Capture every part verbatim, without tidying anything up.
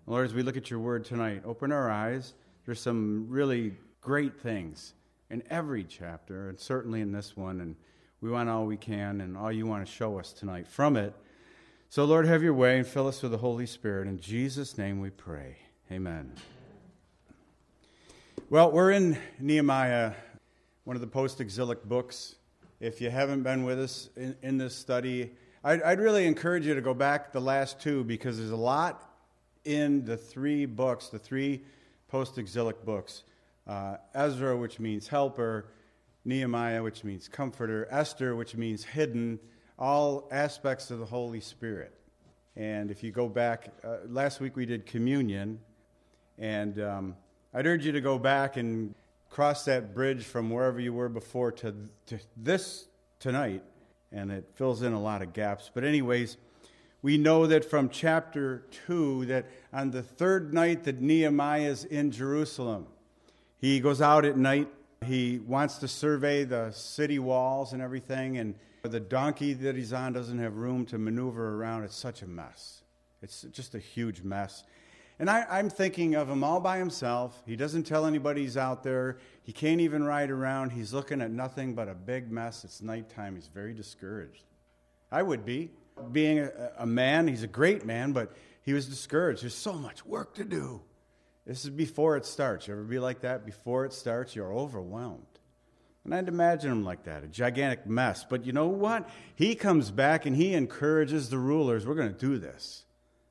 Lord, as we look at your word tonight, open our eyes. There's some really great things in every chapter, and certainly in this one, and we want all we can and all you want to show us tonight from it. So, Lord, have your way and fill us with the Holy Spirit. In Jesus' name we pray. Amen. Well, we're in Nehemiah, one of the post-exilic books. If you haven't been with us in, in this study, I'd, I'd really encourage you to go back the last two, because there's a lot in the three books, the three post-exilic books. Uh, Ezra, which means helper, Nehemiah, which means comforter, Esther, which means hidden, all aspects of the Holy Spirit. And if you go back, uh, last week we did communion, and um, I'd urge you to go back and cross that bridge from wherever you were before to, to this tonight, and it fills in a lot of gaps. But anyways, we know that from chapter two that on the third night that Nehemiah is in Jerusalem, he goes out at night. He wants to survey the city walls and everything, and the donkey that he's on doesn't have room to maneuver around. It's such a mess. It's just a huge mess. And I, I'm thinking of him all by himself. He doesn't tell anybody he's out there. He can't even ride around. He's looking at nothing but a big mess. It's nighttime. He's very discouraged. I would be. Being a, a man, he's a great man, but he was discouraged. There's so much work to do. This is before it starts. You ever be like that? Before it starts, you're overwhelmed. And I'd imagine him like that, a gigantic mess. But you know what? He comes back and he encourages the rulers. We're going to do this.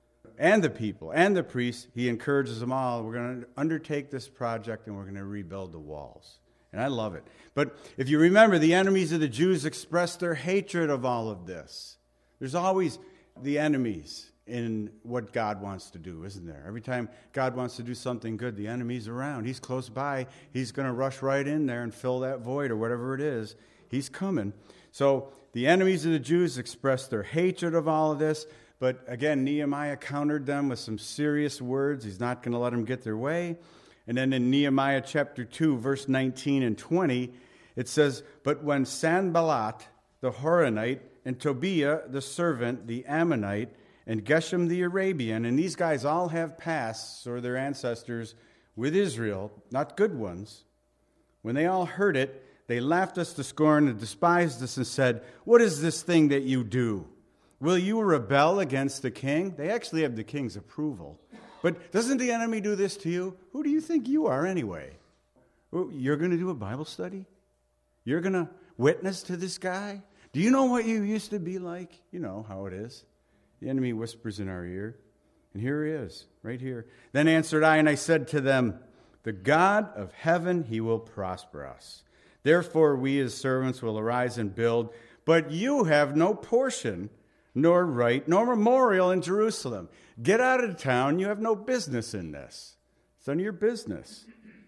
And the people and the priests, he encourages them all. We're going to undertake this project and we're going to rebuild the walls. And I love it. But if you remember, the enemies of the Jews expressed their hatred of all of this. There's always the enemies in what God wants to do, isn't there? Every time God wants to do something good, the enemy's around. He's close by. He's going to rush right in there and fill that void or whatever it is. He's coming. So the enemies of the Jews expressed their hatred of all of this. But again, Nehemiah countered them with some serious words. He's not going to let them get their way. And then in Nehemiah chapter two, verse nineteen and twenty, it says, "But when Sanballat the Horonite and Tobiah the servant, the Ammonite, and Geshem the Arabian," and these guys all have pasts, or their ancestors, with Israel, not good ones. When they all heard it, they laughed us to scorn and despised us and said, "What is this thing that you do? Will you rebel against the king?" They actually have the king's approval. But doesn't the enemy do this to you? Who do you think you are anyway? You're going to do a Bible study? You're going to witness to this guy? Do you know what you used to be like? You know how it is. The enemy whispers in our ear. And here he is, right here. "Then answered I, and I said to them, the God of heaven, he will prosper us. Therefore we his servants will arise and build. But you have no portion, nor right, nor memorial in Jerusalem. Get out of town. You have no business in this. It's none of your business."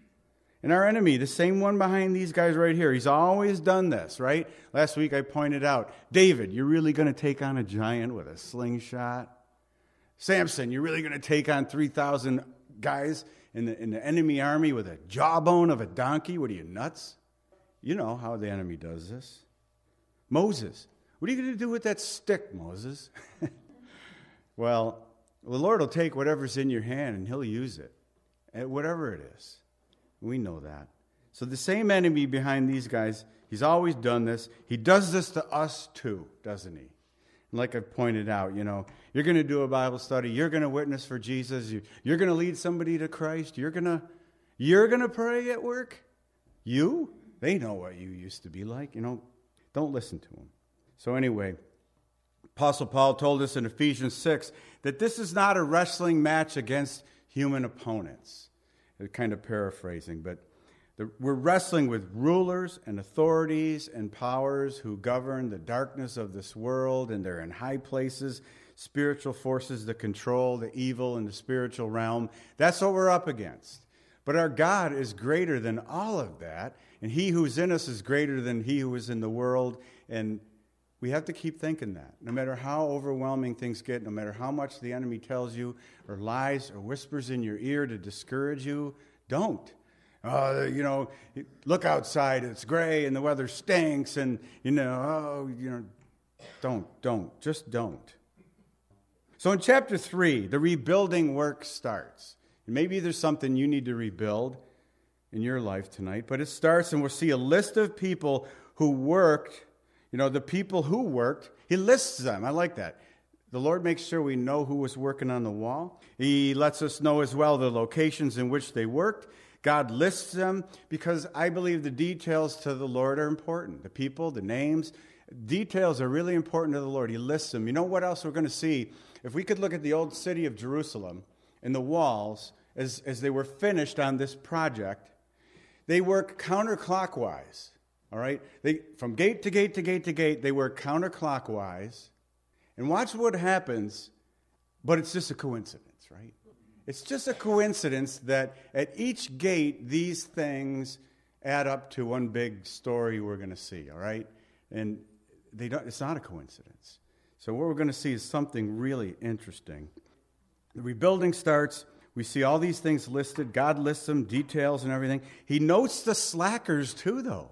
And our enemy, the same one behind these guys right here, he's always done this, right? Last week I pointed out, David, you're really going to take on a giant with a slingshot? Samson, you're really going to take on three thousand guys in the, in the enemy army with a jawbone of a donkey? What are you, nuts? You know how the enemy does this. Moses, what are you going to do with that stick, Moses? Well, the Lord will take whatever's in your hand and he'll use it, whatever it is. We know that. So the same enemy behind these guys, he's always done this. He does this to us too, doesn't he? And like I've pointed out, you know, you're going to do a Bible study. You're going to witness for Jesus. You, you're going to lead somebody to Christ. You're going to, you're going to pray at work. You? They know what you used to be like. You know, don't listen to them. So anyway, Apostle Paul told us in Ephesians six that this is not a wrestling match against human opponents. Kind of paraphrasing, but the, we're wrestling with rulers and authorities and powers who govern the darkness of this world, and they're in high places, spiritual forces that control the evil in the spiritual realm. That's what we're up against. But our God is greater than all of that, and he who's in us is greater than he who is in the world, and we have to keep thinking that. No matter how overwhelming things get, no matter how much the enemy tells you or lies or whispers in your ear to discourage you, don't. Uh, you know, look outside, it's gray and the weather stinks and, you know, oh, you know, don't, don't, just don't. So in chapter three, the rebuilding work starts. And maybe there's something you need to rebuild in your life tonight, but it starts, and we'll see a list of people who worked. You know, the people who worked, he lists them. I like that. The Lord makes sure we know who was working on the wall. He lets us know as well the locations in which they worked. God lists them because I believe the details to the Lord are important. The people, the names, details are really important to the Lord. He lists them. You know what else we're going to see? If we could look at the old city of Jerusalem and the walls as, as they were finished on this project, they work counterclockwise. All right? They, from gate to gate to gate to gate, they work counterclockwise. And watch what happens, but it's just a coincidence, right? It's just a coincidence that at each gate, these things add up to one big story we're going to see, all right? And they don't, it's not a coincidence. So what we're going to see is something really interesting. The rebuilding starts. We see all these things listed. God lists them, details and everything. He notes the slackers too, though.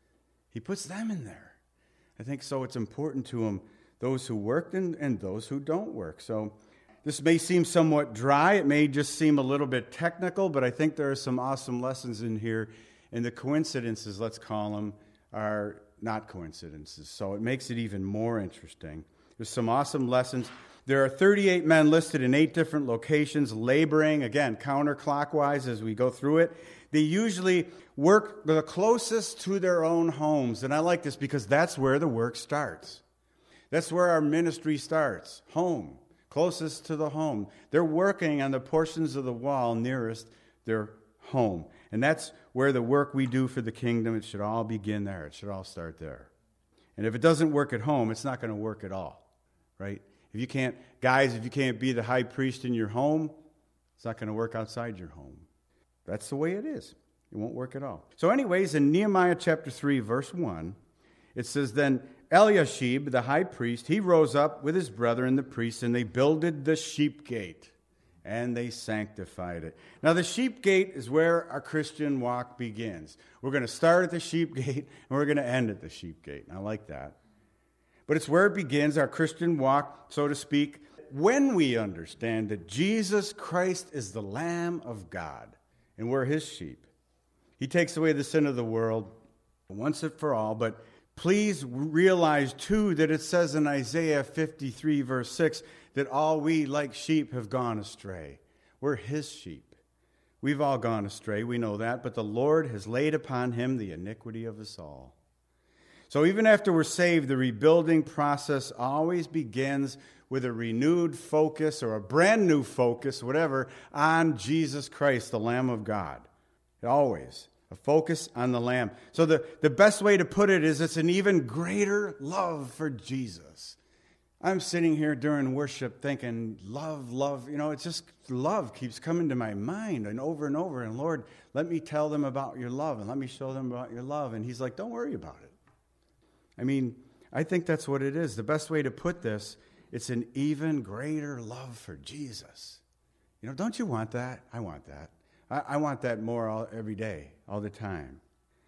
He puts them in there. I think so it's important to him, those who worked and, and those who don't work. So this may seem somewhat dry. It may just seem a little bit technical, but I think there are some awesome lessons in here. And the coincidences, let's call them, are not coincidences. So it makes it even more interesting. There's some awesome lessons. There are thirty-eight men listed in eight different locations, laboring, again, counterclockwise as we go through it. They usually work the closest to their own homes. And I like this because that's where the work starts. That's where our ministry starts, home, closest to the home. They're working on the portions of the wall nearest their home. And that's where the work we do for the kingdom, it should all begin there. It should all start there. And if it doesn't work at home, it's not going to work at all, right? If you can't, guys, if you can't be the high priest in your home, it's not going to work outside your home. That's the way it is. It won't work at all. So anyways, in Nehemiah chapter three, verse one, it says, Then Eliashib, the high priest, he rose up with his brethren, the priests, and they builded the sheep gate, and they sanctified it. Now, the sheep gate is where our Christian walk begins. We're going to start at the sheep gate, and we're going to end at the sheep gate. And I like that. But it's where it begins, our Christian walk, so to speak, when we understand that Jesus Christ is the Lamb of God, and we're his sheep. He takes away the sin of the world once and for all, but please realize, too, that it says in Isaiah fifty-three, verse six, that all we, like sheep, have gone astray. We're his sheep. We've all gone astray, we know that, but the Lord has laid upon him the iniquity of us all. So even after we're saved, the rebuilding process always begins with a renewed focus or a brand new focus, whatever, on Jesus Christ, the Lamb of God. Always. A focus on the Lamb. So the, the best way to put it is it's an even greater love for Jesus. I'm sitting here during worship thinking, love, love. You know, it's just love keeps coming to my mind and over and over. And Lord, let me tell them about your love and let me show them about your love. And he's like, don't worry about it. I mean, I think that's what it is. The best way to put this, it's an even greater love for Jesus. You know, don't you want that? I want that. I, I want that more all, every day, all the time.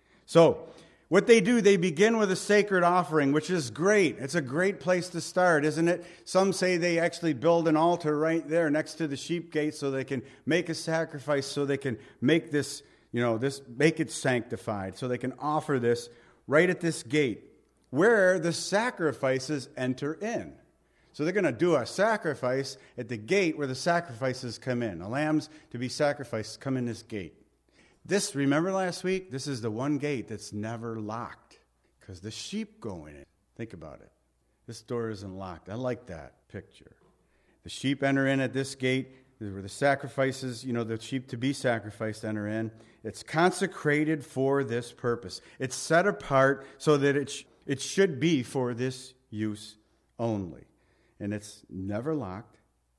So, what they do, they begin with a sacred offering, which is great. It's a great place to start, isn't it? Some say they actually build an altar right there next to the sheep gate so they can make a sacrifice, so they can make this, you know, this make it sanctified, so they can offer this right at this gate where the sacrifices enter in. So they're going to do a sacrifice at the gate where the sacrifices come in. The lambs to be sacrificed come in this gate. This, remember last week? This is the one gate that's never locked because the sheep go in it. Think about it. This door isn't locked. I like that picture. The sheep enter in at this gate where the sacrifices, you know, the sheep to be sacrificed enter in. It's consecrated for this purpose. It's set apart so that it, sh- it should be for this use only. And it's never locked.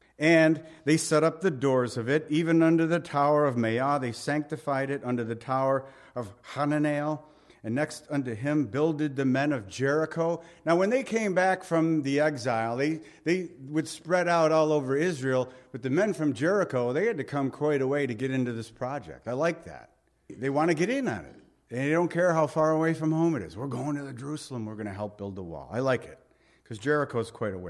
And they set up the doors of it, even under the tower of Maah. They sanctified it under the tower of Hananel. And next unto him builded the men of Jericho. Now, when they came back from the exile, they, they would spread out all over Israel. But the men from Jericho, they had to come quite a way to get into this project. I like that. They want to get in on it. And they don't care how far away from home it is. We're going to the Jerusalem. We're going to help build the wall. I like it. Because Jericho is quite a ways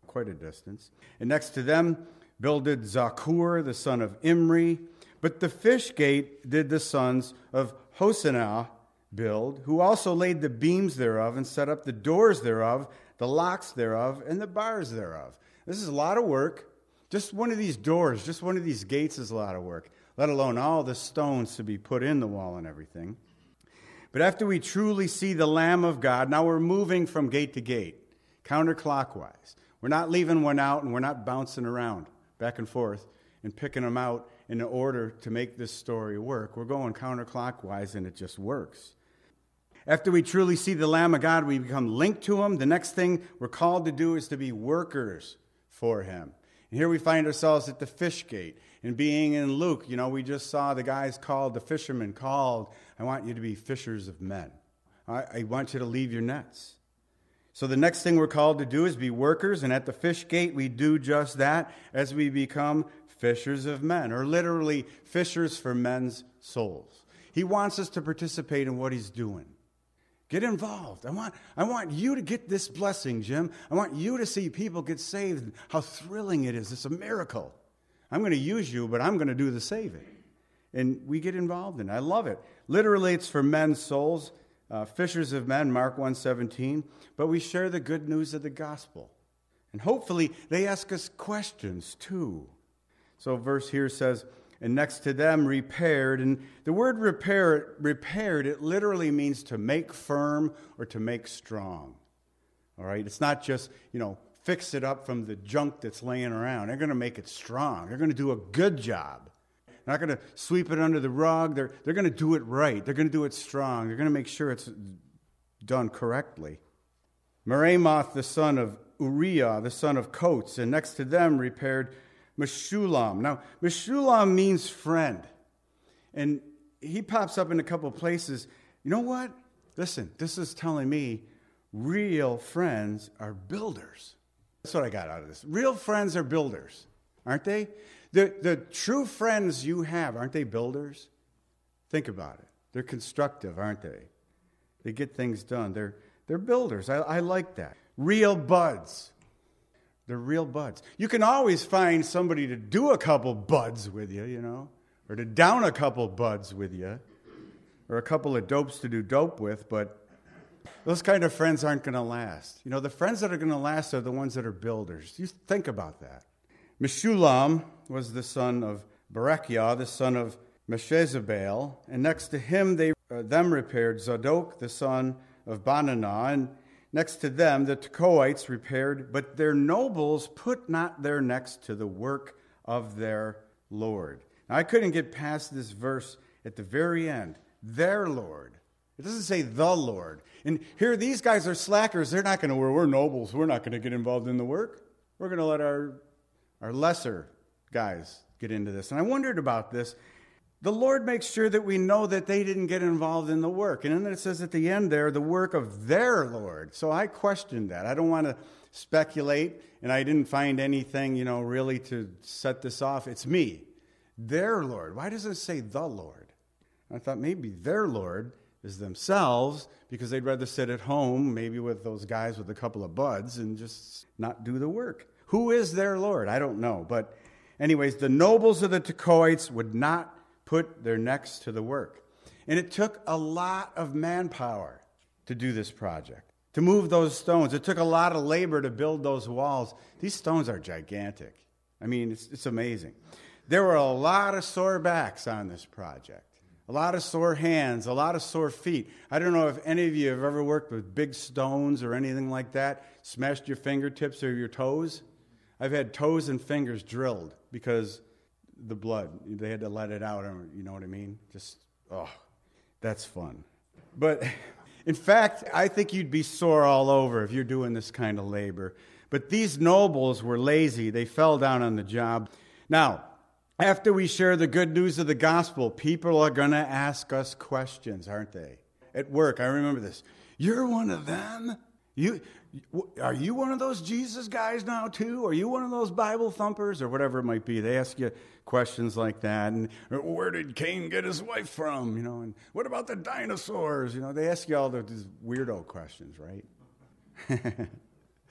quite a distance. And next to them builded Zakur, the son of Imri. But the fish gate did the sons of Hosanah build, who also laid the beams thereof and set up the doors thereof, the locks thereof, and the bars thereof. This is a lot of work. Just one of these doors, just one of these gates is a lot of work, let alone all the stones to be put in the wall and everything. But after we truly see the Lamb of God, now we're moving from gate to gate, counterclockwise. We're not leaving one out and we're not bouncing around back and forth and picking them out in order to make this story work. We're going counterclockwise and it just works. After we truly see the Lamb of God, we become linked to him. The next thing we're called to do is to be workers for him. And here we find ourselves at the fish gate. And being in Luke, you know, we just saw the guys called, the fishermen called, I want you to be fishers of men. I, I want you to leave your nets. So the next thing we're called to do is be workers. And at the fish gate, we do just that as we become fishers of men, or literally fishers for men's souls. He wants us to participate in what he's doing. Get involved. I want, I want you to get this blessing, Jim. I want you to see people get saved. How thrilling it is. It's a miracle. I'm going to use you, but I'm going to do the saving. And we get involved in it. I love it. Literally, it's for men's souls, uh, fishers of men, Mark one seventeen. But we share the good news of the gospel. And hopefully, they ask us questions, too. So verse here says, and next to them repaired. And the word repair, repaired, it literally means to make firm or to make strong. All right? It's not just, you know, fix it up from the junk that's laying around. They're going to make it strong. They're going to do a good job. They're not going to sweep it under the rug. They're, they're going to do it right. They're going to do it strong. They're going to make sure it's done correctly. Meremoth, the son of Uriah, the son of Coates, and next to them repaired Meshulam. Now, Meshulam means friend. And he pops up in a couple of places. You know what? Listen, this is telling me real friends are builders. That's what I got out of this. Real friends are builders, aren't they? The, the true friends you have, aren't they builders? Think about it. They're constructive, aren't they? They get things done. They're, they're builders. I, I like that. Real buds. They're real buds. You can always find somebody to do a couple buds with you, you know, or to down a couple buds with you, or a couple of dopes to do dope with, but those kind of friends aren't going to last. You know, the friends that are going to last are the ones that are builders. You think about that. Meshulam was the son of Berechiah, the son of Meshezabel, and next to him they uh, them repaired Zadok, the son of Bananah, and next to them the Tekoites repaired, but their nobles put not their necks to the work of their Lord. Now, I couldn't get past this verse at the very end. Their Lord. It doesn't say the Lord. And here, these guys are slackers. They're not going to, we're nobles. We're not going to get involved in the work. We're going to let our, our lesser guys get into this. And I wondered about this. The Lord makes sure that we know that they didn't get involved in the work. And then it says at the end there, the work of their Lord. So I questioned that. I don't want to speculate, and I didn't find anything, you know, really to set this off. It's me. Their Lord. Why doesn't it say the Lord? I thought maybe their Lord is themselves, because they'd rather sit at home, maybe with those guys with a couple of buds, and just not do the work. Who is their Lord? I don't know. But anyways, the nobles of the Tekoites would not put their necks to the work. And it took a lot of manpower to do this project, to move those stones. It took a lot of labor to build those walls. These stones are gigantic. I mean, it's, it's amazing. There were a lot of sore backs on this project. A lot of sore hands, a lot of sore feet. I don't know if any of you have ever worked with big stones or anything like that, smashed your fingertips or your toes. I've had toes and fingers drilled because the blood, they had to let it out, you know what I mean? Just, oh, that's fun. But in fact, I think you'd be sore all over if you're doing this kind of labor. But these nobles were lazy. They fell down on the job. Now, after we share the good news of the gospel, people are going to ask us questions, aren't they? At work, I remember this. You're one of them? You are you one of those Jesus guys now too? Are you one of those Bible thumpers or whatever it might be? They ask you questions like that. And where did Cain get his wife from? You know, and what about the dinosaurs? You know, they ask you all these weirdo questions, right?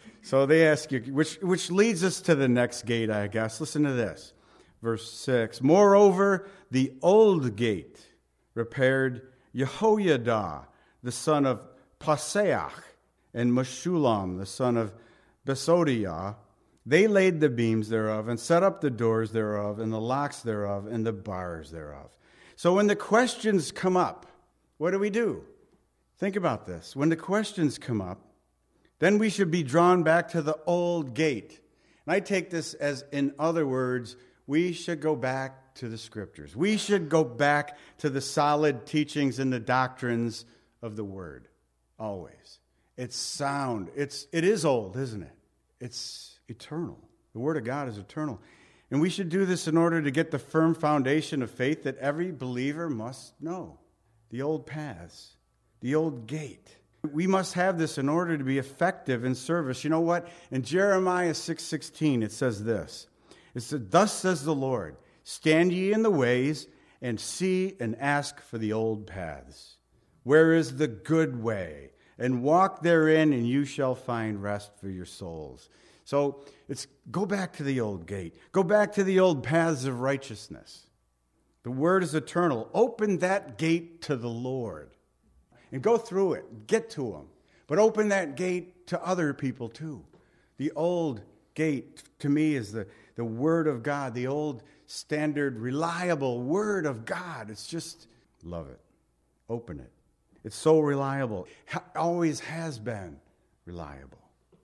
So they ask you, which, which leads us to the next gate, I guess. Listen to this. Verse six. Moreover, the old gate repaired Jehoiada, the son of Paseach, and Meshullam, the son of Besodiah. They laid the beams thereof, and set up the doors thereof, and the locks thereof, and the bars thereof. So when the questions come up, what do we do? Think about this. When the questions come up, then we should be drawn back to the old gate. And I take this as, in other words, we should go back to the Scriptures. We should go back to the solid teachings and the doctrines of the Word, always. It's sound. It's, it is old, isn't it? It's eternal. The Word of God is eternal. And we should do this in order to get the firm foundation of faith that every believer must know. The old paths, the old gate. We must have this in order to be effective in service. You know what? In Jeremiah six sixteen, it says this. It says, thus says the Lord, stand ye in the ways, and see and ask for the old paths. Where is the good way? And walk therein, and you shall find rest for your souls. So it's go back to the old gate. Go back to the old paths of righteousness. The Word is eternal. Open that gate to the Lord. And go through it. Get to Him. But open that gate to other people too. The old gate, to me, is the, the Word of God. The old, standard, reliable Word of God. It's just, love it. Open it. It's so reliable. Ha- always has been reliable.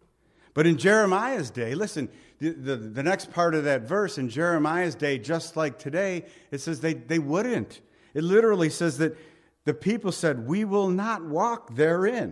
But in Jeremiah's day, listen, the, the, the next part of that verse, in Jeremiah's day, just like today, it says they, they wouldn't. It literally says that the people said, we will not walk therein.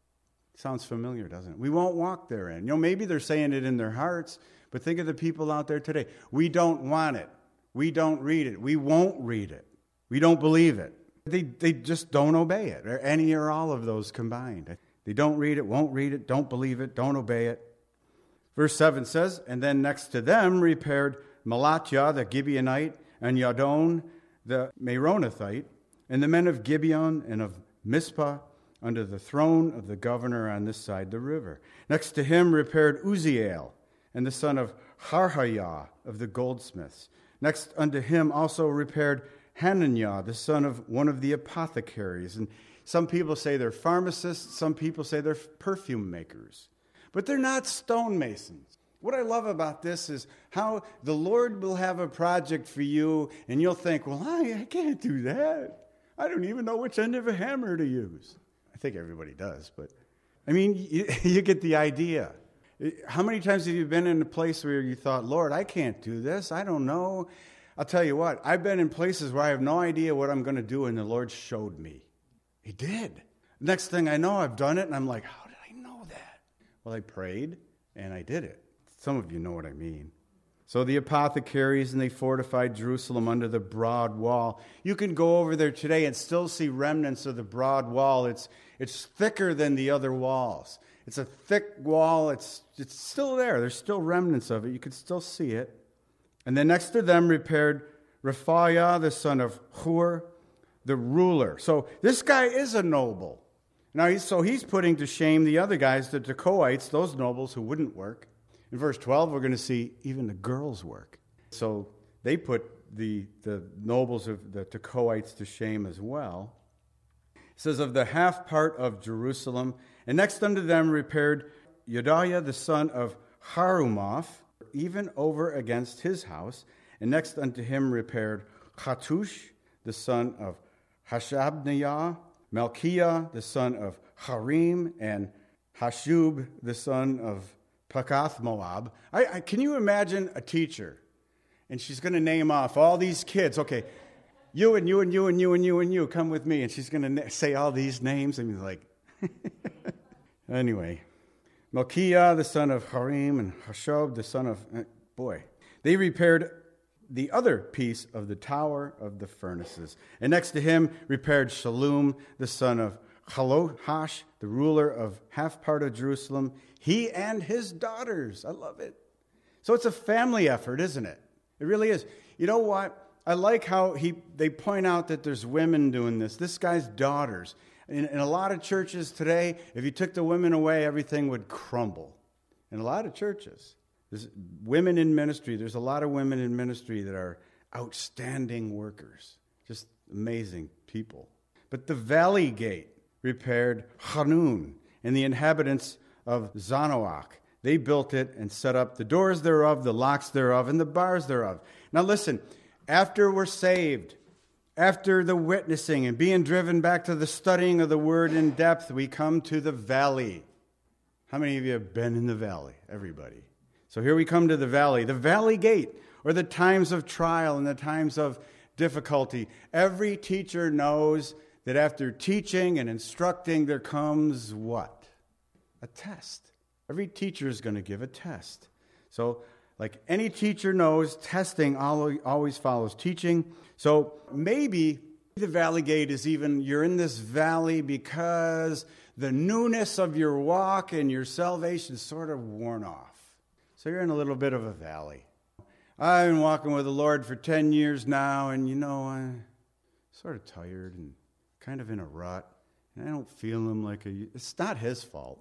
Sounds familiar, doesn't it? We won't walk therein. You know, maybe they're saying it in their hearts, but think of the people out there today. We don't want it. We don't read it. We won't read it. We don't believe it. They, they just don't obey it, or any or all of those combined. They don't read it, won't read it, don't believe it, don't obey it. Verse seven says, and then next to them repaired Malatiah the Gibeonite, and Yadon the Meronothite, and the men of Gibeon and of Mizpah under the throne of the governor on this side the river. Next to him repaired Uzziel, and the son of Harhaiah of the goldsmiths. Next unto him also repaired Hananiah, the son of one of the apothecaries. And some people say they're pharmacists, some people say they're perfume makers. But they're not stonemasons. What I love about this is how the Lord will have a project for you, and you'll think, well, I, I can't do that. I don't even know which end of a hammer to use. I think everybody does, but I mean, you, you get the idea. How many times have you been in a place where you thought, Lord, I can't do this. I don't know. I'll tell you what, I've been in places where I have no idea what I'm going to do, and the Lord showed me. He did. Next thing I know, I've done it, and I'm like, how did I know that? Well, I prayed, and I did it. Some of you know what I mean. So the apothecaries, and they fortified Jerusalem under the broad wall. You can go over there today and still see remnants of the broad wall. It's it's thicker than the other walls. It's a thick wall. It's it's still there. There's still remnants of it. You can still see it. And then next to them repaired Rephaiah, the son of Hur, the ruler. So this guy is a noble. Now, he's, so he's putting to shame the other guys, the Tekoites, those nobles who wouldn't work. In verse twelve, we're going to see even the girls work. So they put the, the nobles of the Tekoites to shame as well. It says, of the half part of Jerusalem, and next unto them repaired Yediah, the son of Harumaph, even over against his house. And next unto him repaired Hattush, the son of Hashabniah, Malchiah, the son of Harim, and Hashub, the son of Pekath Moab. I, I, can you imagine a teacher, and she's going to name off all these kids. Okay, you and you and you and you and you and you, come with me. And she's going to na- say all these names. And you're like, anyway. Malchiah, the son of Harim, and Hashub, the son of, boy. They repaired the other piece of the tower of the furnaces. And next to him repaired Shallum, the son of Halohash, the ruler of half part of Jerusalem, he and his daughters. I love it. So it's a family effort, isn't it? It really is. You know what? I like how he they point out that there's women doing this. This guy's daughters. In, in a lot of churches today, if you took the women away, everything would crumble. in a lot of churches. There's women in ministry. There's a lot of women in ministry that are outstanding workers, just amazing people. But the Valley Gate repaired Hanun and the inhabitants of Zanoach. They built it and set up the doors thereof, the locks thereof, and the bars thereof. Now listen, after we're saved, after the witnessing and being driven back to the studying of the word in depth, we come to the valley. How many of you have been in the valley? Everybody. So here we come to the valley, the Valley Gate, or the times of trial and the times of difficulty. Every teacher knows that after teaching and instructing, there comes what? A test. Every teacher is going to give a test. So, like any teacher knows, testing always follows teaching. So maybe the Valley Gate is even, you're in this valley because the newness of your walk and your salvation is sort of worn off. So you're in a little bit of a valley. I've been walking with the Lord for ten years now, and you know, I'm sort of tired and kind of in a rut, and I don't feel him like a... It's not his fault.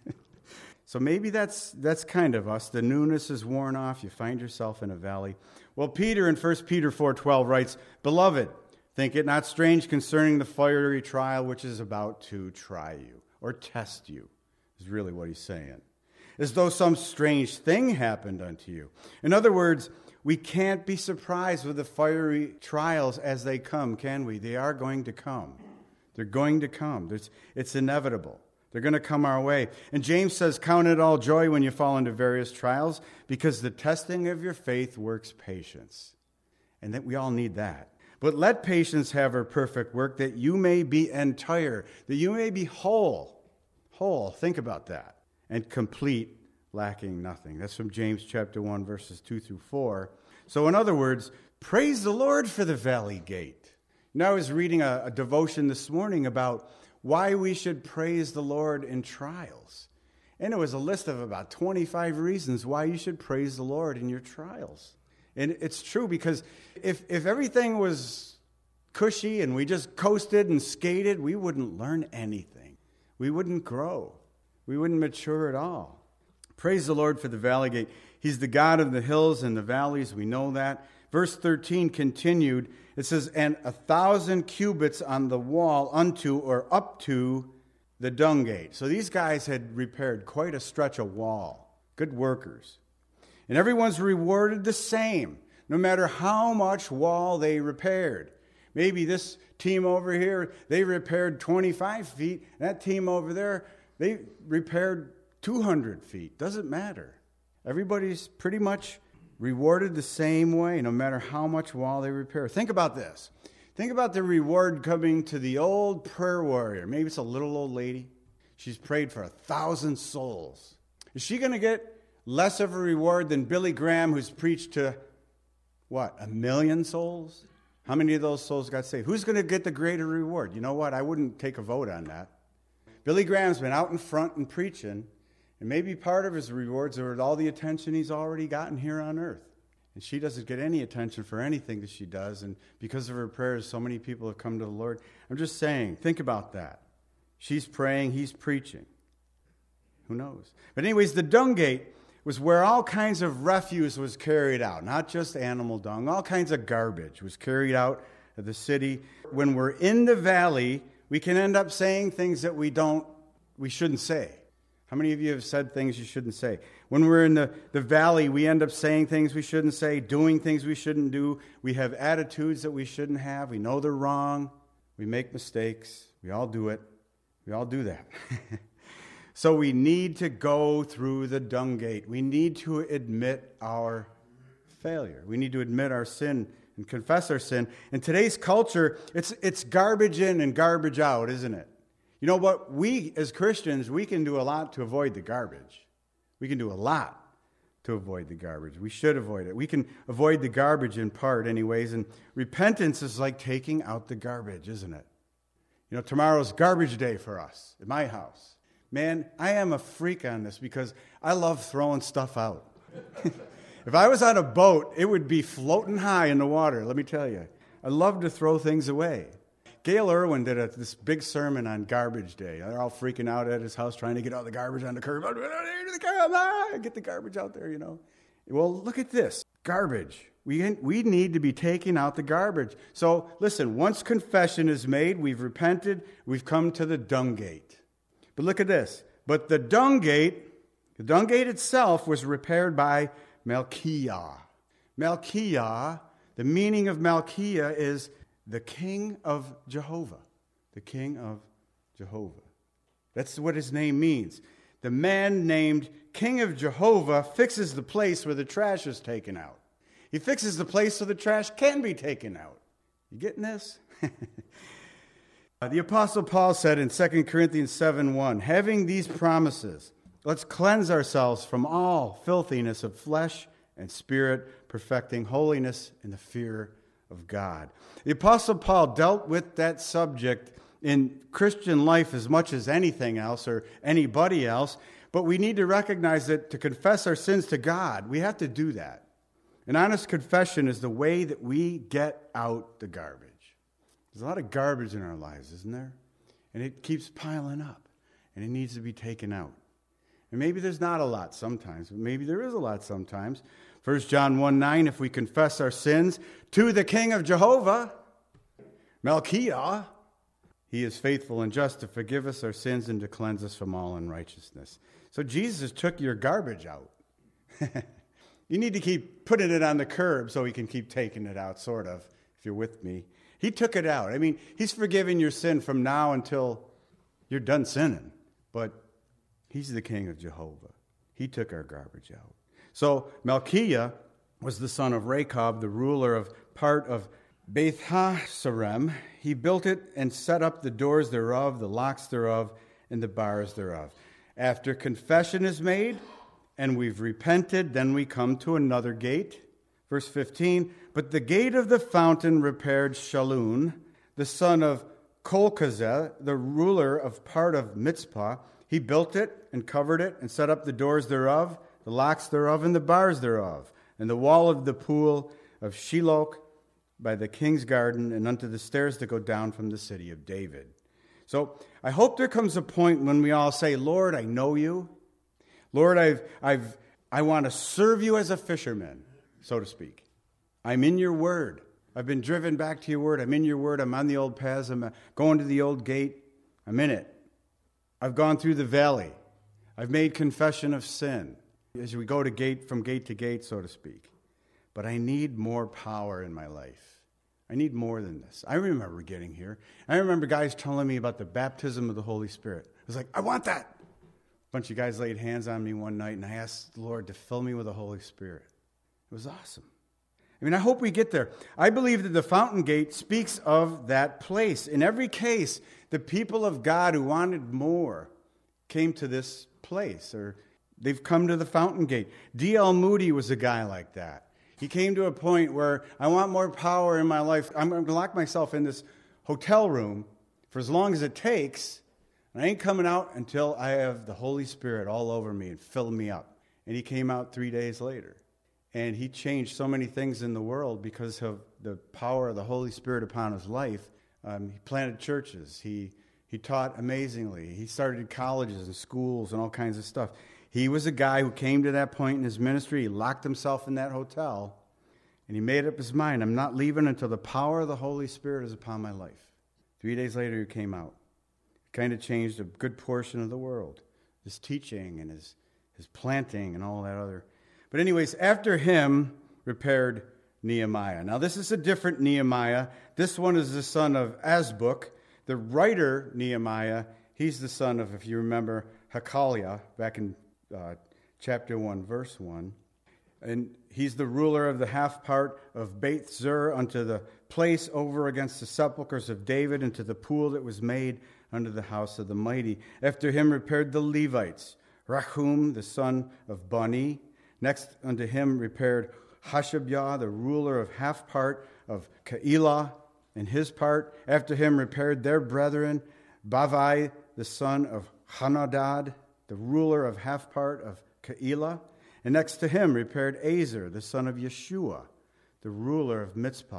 So maybe that's that's kind of us. The newness is worn off. You find yourself in a valley. Well, Peter in First Peter four twelve writes, "Beloved, think it not strange concerning the fiery trial which is about to try you," or test you, is really what he's saying. As though some strange thing happened unto you. In other words, we can't be surprised with the fiery trials as they come, can we? They are going to come. They're going to come. It's, it's inevitable. They're going to come our way. And James says, "Count it all joy when you fall into various trials, because the testing of your faith works patience." And that we all need that. "But let patience have her perfect work, that you may be entire," that you may be whole. Whole, think about that. "And complete, lacking nothing." That's from James chapter one, verses two through four. So in other words, praise the Lord for the Valley Gate. Now I was reading a, a devotion this morning about why we should praise the Lord in trials. And it was a list of about twenty-five reasons why you should praise the Lord in your trials. And it's true, because if, if everything was cushy and we just coasted and skated, we wouldn't learn anything. We wouldn't grow. We wouldn't mature at all. Praise the Lord for the Valley Gate. He's the God of the hills and the valleys. We know that. Verse thirteen continued. It says, "And a thousand cubits on the wall unto or up to the dung gate." So these guys had repaired quite a stretch of wall. Good workers. "And everyone's rewarded the same, no matter how much wall they repaired." Maybe this team over here, they repaired twenty-five feet. And that team over there, they repaired two hundred feet. Doesn't matter. Everybody's pretty much rewarded the same way, no matter how much wall they repair. Think about this. Think about the reward coming to the old prayer warrior. Maybe it's a little old lady. She's prayed for a thousand souls. Is she going to get less of a reward than Billy Graham, who's preached to, what, a million souls? How many of those souls got saved? Who's going to get the greater reward? You know what? I wouldn't take a vote on that. Billy Graham's been out in front and preaching, and maybe part of his rewards are all the attention he's already gotten here on earth. And she doesn't get any attention for anything that she does, and because of her prayers, so many people have come to the Lord. I'm just saying, think about that. She's praying, he's preaching. Who knows? But anyways, the dung gate was where all kinds of refuse was carried out, not just animal dung. All kinds of garbage was carried out of the city. When we're in the valley, we can end up saying things that we don't, we shouldn't say. How many of you have said things you shouldn't say? When we're in the, the valley, we end up saying things we shouldn't say, doing things we shouldn't do. We have attitudes that we shouldn't have. We know they're wrong. We make mistakes. We all do it. We all do that. So we need to go through the dung gate. We need to admit our failure. We need to admit our sin and confess our sin. In today's culture, it's it's garbage in and garbage out, isn't it? You know what? We, as Christians, we can do a lot to avoid the garbage. We can do a lot to avoid the garbage. We should avoid it. We can avoid the garbage in part anyways, and repentance is like taking out the garbage, isn't it? You know, tomorrow's garbage day for us at my house. Man, I am a freak on this because I love throwing stuff out. If I was on a boat, it would be floating high in the water, let me tell you. I love to throw things away. Gail Irwin did a, this big sermon on garbage day. They're all freaking out at his house trying to get all the garbage on the curb. Get the garbage out there, you know. Well, look at this. Garbage. We, we need to be taking out the garbage. So, listen, once confession is made, we've repented, we've come to the dung gate. But look at this. But the dung gate, the dung gate itself was repaired by Malchiah. Malchiah, the meaning of Malchiah is the king of Jehovah. The king of Jehovah. That's what his name means. The man named King of Jehovah fixes the place where the trash is taken out. He fixes the place so the trash can be taken out. You getting this? The Apostle Paul said in Second Corinthians seven one, having these promises, let's cleanse ourselves from all filthiness of flesh and spirit, perfecting holiness in the fear of God. The Apostle Paul dealt with that subject in Christian life as much as anything else or anybody else, but we need to recognize that to confess our sins to God, we have to do that. An honest confession is the way that we get out the garbage. There's a lot of garbage in our lives, isn't there? And it keeps piling up, and it needs to be taken out. And maybe there's not a lot sometimes, but maybe there is a lot sometimes. First John one nine, if we confess our sins to the King of Jehovah, Malchiah, he is faithful and just to forgive us our sins and to cleanse us from all unrighteousness. So Jesus took your garbage out. You need to keep putting it on the curb so he can keep taking it out, sort of, if you're with me. He took it out. I mean, he's forgiving your sin from now until you're done sinning. But he's the King of Jehovah. He took our garbage out. So Malchiah was the son of Rechab, the ruler of part of Beth Hasarem. He built it and set up the doors thereof, the locks thereof, and the bars thereof. After confession is made and we've repented, then we come to another gate. Verse fifteen, but the gate of the fountain repaired Shallun, the son of Kolchazeh, the ruler of part of Mitzpah. He built it and covered it and set up the doors thereof, the locks thereof, and the bars thereof, and the wall of the pool of Shiloh by the king's garden, and unto the stairs that go down from the city of David. So I hope there comes a point when we all say, Lord, I know you. Lord, I've, I've, I want to serve you as a fisherman, so to speak. I'm in your word. I've been driven back to your word. I'm in your word. I'm on the old paths. I'm going to the old gate. I'm in it. I've gone through the valley. I've made confession of sin as we go to gate from gate to gate, so to speak. But I need more power in my life. I need more than this. I remember getting here. I remember guys telling me about the baptism of the Holy Spirit. I was like, I want that. A bunch of guys laid hands on me one night, and I asked the Lord to fill me with the Holy Spirit. It was awesome. I mean, I hope we get there. I believe that the fountain gate speaks of that place. In every case, the people of God who wanted more came to this place, or they've come to the fountain gate. D L Moody was a guy like that. He came to a point where I want more power in my life. I'm going to lock myself in this hotel room for as long as it takes, and I ain't coming out until I have the Holy Spirit all over me and fill me up. And he came out three days later. And he changed so many things in the world because of the power of the Holy Spirit upon his life. Um, he planted churches. He he taught amazingly. He started colleges and schools and all kinds of stuff. He was a guy who came to that point in his ministry. He locked himself in that hotel, and he made up his mind, I'm not leaving until the power of the Holy Spirit is upon my life. Three days later, he came out. He kind of changed a good portion of the world, his teaching and his, his planting and all that other. But anyways, after him repaired Nehemiah. Now this is a different Nehemiah. This one is the son of Azbuk. The writer, Nehemiah, he's the son of, if you remember, Hakaliah, back in uh, chapter one, verse one. And he's the ruler of the half part of Beth Zur unto the place over against the sepulchres of David, and to the pool that was made under the house of the mighty. After him repaired the Levites, Rachum, the son of Bani. Next unto him repaired Hashabiah, the ruler of half part of Keilah, and his part. After him repaired their brethren, Bavai, the son of Hanadad, the ruler of half part of Keilah. And next to him repaired Azer, the son of Yeshua, the ruler of Mitzpah.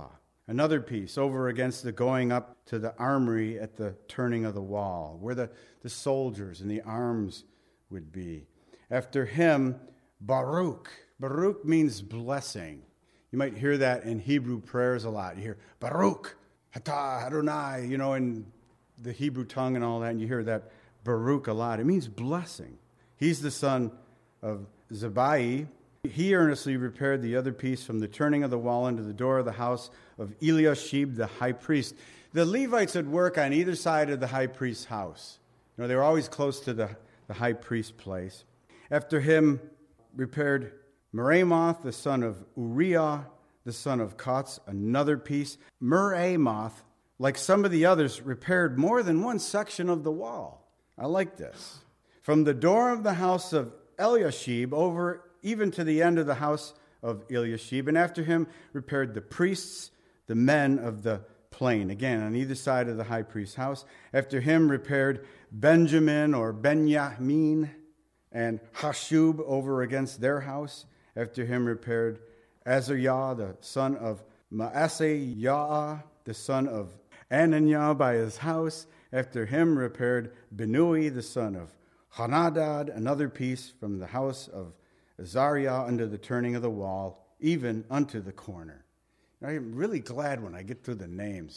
Another piece over against the going up to the armory at the turning of the wall, where the, the soldiers and the arms would be. After him, Baruch. Baruch means blessing. You might hear that in Hebrew prayers a lot. You hear Baruch, Atah Adonai, you know, in the Hebrew tongue and all that, and you hear that Baruch a lot. It means blessing. He's the son of Zabai. He earnestly repaired the other piece from the turning of the wall into the door of the house of Eliashib, the high priest. The Levites would work on either side of the high priest's house. You know, they were always close to the, the high priest's place. After him, repaired Meremoth, the son of Uriah, the son of Kotz, another piece. Meremoth, like some of the others, repaired more than one section of the wall. I like this. From the door of the house of Eliashib over even to the end of the house of Eliashib, and after him repaired the priests, the men of the plain, again, on either side of the high priest's house. After him repaired Benjamin or Benyamin and Hashub over against their house. After him repaired Azariah, the son of Maaseiah, the son of Ananiah by his house. After him repaired Benui, the son of Hanadad, another piece from the house of Azariah under the turning of the wall, even unto the corner. I'm really glad when I get through the names.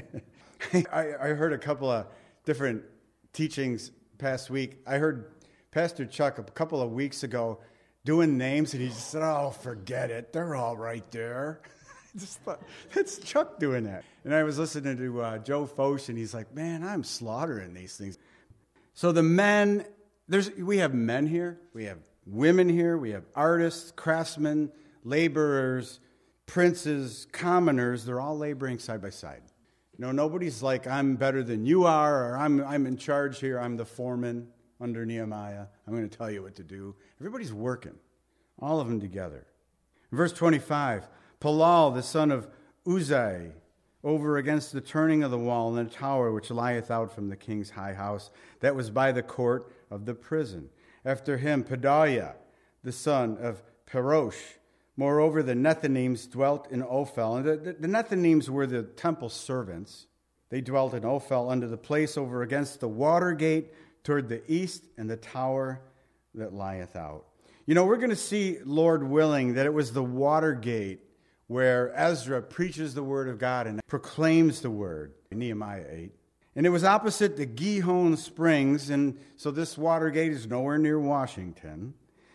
I, I heard a couple of different teachings past week. I heard Pastor Chuck a couple of weeks ago doing names, and he just said, oh, forget it. They're all right there. I just thought, that's Chuck doing that. And I was listening to uh, Joe Foch, and he's like, man, I'm slaughtering these things. So the men, there's we have men here. We have women here, we have artists, craftsmen, laborers, princes, commoners. They're all laboring side by side. You know, nobody's like, I'm better than you are, or I'm I'm in charge here. I'm the foreman under Nehemiah. I'm going to tell you what to do. Everybody's working, all of them together. In verse twenty-five, Palal, the son of Uzai, over against the turning of the wall in the tower which lieth out from the king's high house, that was by the court of the prison. After him, Pedaiah, the son of Perosh. Moreover, the Nethinims dwelt in Ophel. And the, the, the Nethinims were the temple servants. They dwelt in Ophel under the place over against the water gate toward the east and the tower that lieth out. You know, we're going to see, Lord willing, that it was the water gate where Ezra preaches the word of God and proclaims the word in Nehemiah eight. And it was opposite the Gihon Springs, and so this water gate is nowhere near Washington.